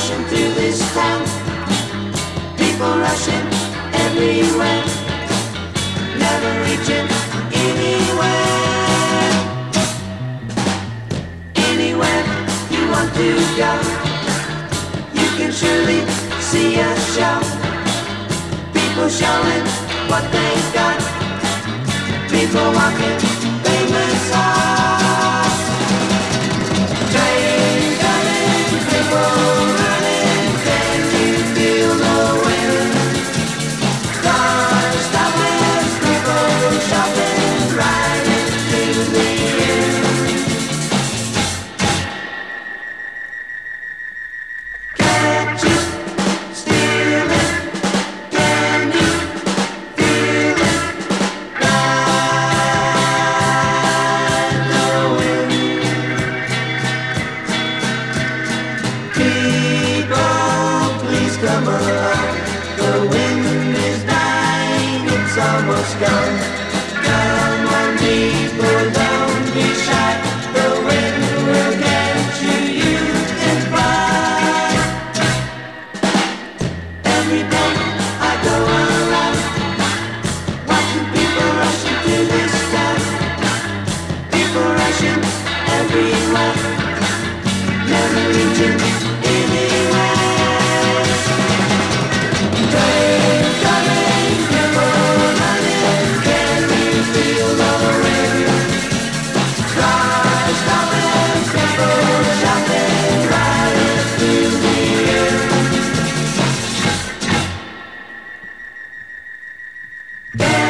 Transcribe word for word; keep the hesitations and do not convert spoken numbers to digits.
rushing through this town. People rushing everywhere, never reaching anywhere. Anywhere you want to go, you can surely see a show. People showing what they got, people walking famous hearts. Train coming, people running, can you feel the wind? Cars stopping, people shopping, riding to the end. Can't you steal it? Can you feel it? Ride the wind. People, please come along. The wind is dying, it's almost gone. Come on, people, don't be shy. The wind will get you, you can fly. Every day I go around, watching people rushing through this town. People rushing everywhere, never reaching anywhere. Train coming, people running, can you feel the wind? Cars stopping, people shopping, riding through the air.